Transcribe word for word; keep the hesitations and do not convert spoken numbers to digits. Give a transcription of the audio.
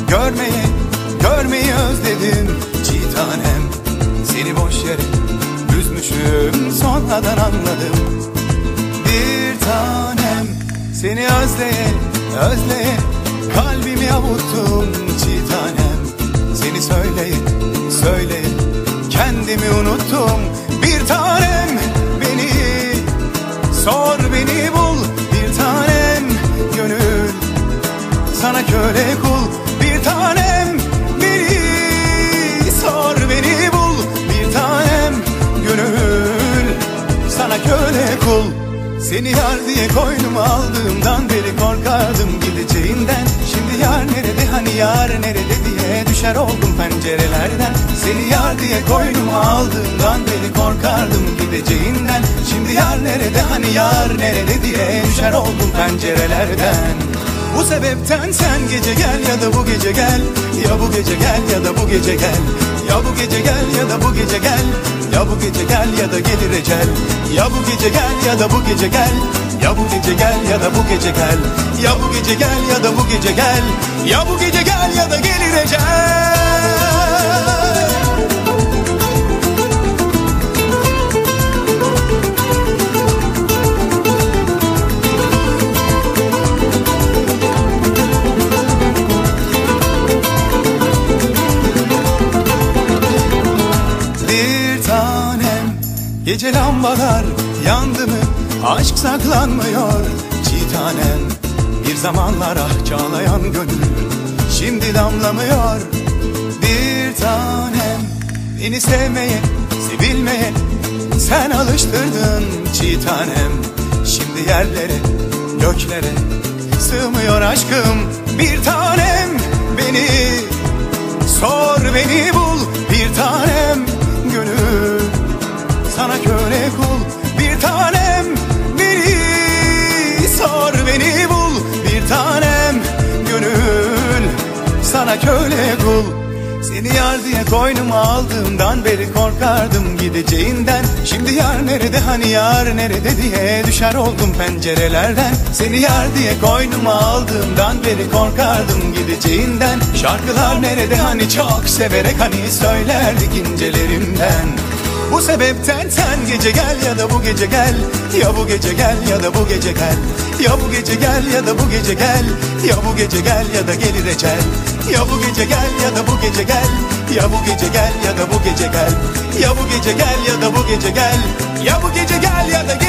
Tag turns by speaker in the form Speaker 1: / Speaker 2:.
Speaker 1: Görmeyi, görmeyi özledim çiğ tanem. Seni boş yere üzmüşüm, sonradan anladım. Bir tanem, seni özleye, özleye kalbimi avuttum çiğ tanem. Seni söyleye, söyleye kendimi unuttum. Bir tanem, beni sor, beni bul. Bir tanem, gönül sana köle kul. Bir tanem, beni sor, beni bul. Bir tanem, gönül sana köle kul. Seni yar diye koynuma aldığımdan beri korkardım gideceğinden. Şimdi yar nerede, hani yar nerede diye düşer oldum pencerelerden. Seni yar diye koynuma aldığımdan beri korkardım gideceğinden. Şimdi yar nerede, hani yar nerede diye düşer oldum pencerelerden. Bu sebepten sen gece gel ya da bu gece gel. Ya bu gece gel ya da bu gece gel. Ya bu gece gel ya da bu gece gel. Ya bu gece gel ya da gelir ecel. Ya bu gece gel ya da bu gece gel. Ya bu gece gel ya da bu gece gel. Ya bu gece gel ya da bu gece gel. Ya bu gece gel ya da gelir ecel. Gece lambalar yandı mı aşk saklanmıyor çiğ tanem. Bir zamanlar ah çağlayan gönül şimdi damlamıyor. Bir tanem, beni sevmeye, sevilmeye sen alıştırdın çiğ tanem. Şimdi yerlere, göklere sığmıyor aşkım. Bir tanem, beni sor, beni bul. Bir tanem, gönül sana köle kul. Bir tanem, beni sor, beni bul. Bir tanem, gönül sana köle kul. Seni yar diye koynuma aldığımdan beri korkardım gideceğinden. Şimdi yar nerede, hani yar nerede diye düşer oldum pencerelerden. Seni yar diye koynuma aldığımdan beri korkardım gideceğinden. Şarkılar nerede, hani çok severek hani söylerdik incelerimden. Bu sebepten sen gece gel ya da bu gece gel. Ya bu gece gel ya da bu gece gel. Ya bu gece gel ya da bu gece gel. Ya bu gece gel ya da gelir ecel. Ya bu gece gel ya da bu gece gel. Ya bu gece gel ya da bu gece gel. Ya bu gece gel ya da bu gece gel. Ya bu gece gel ya da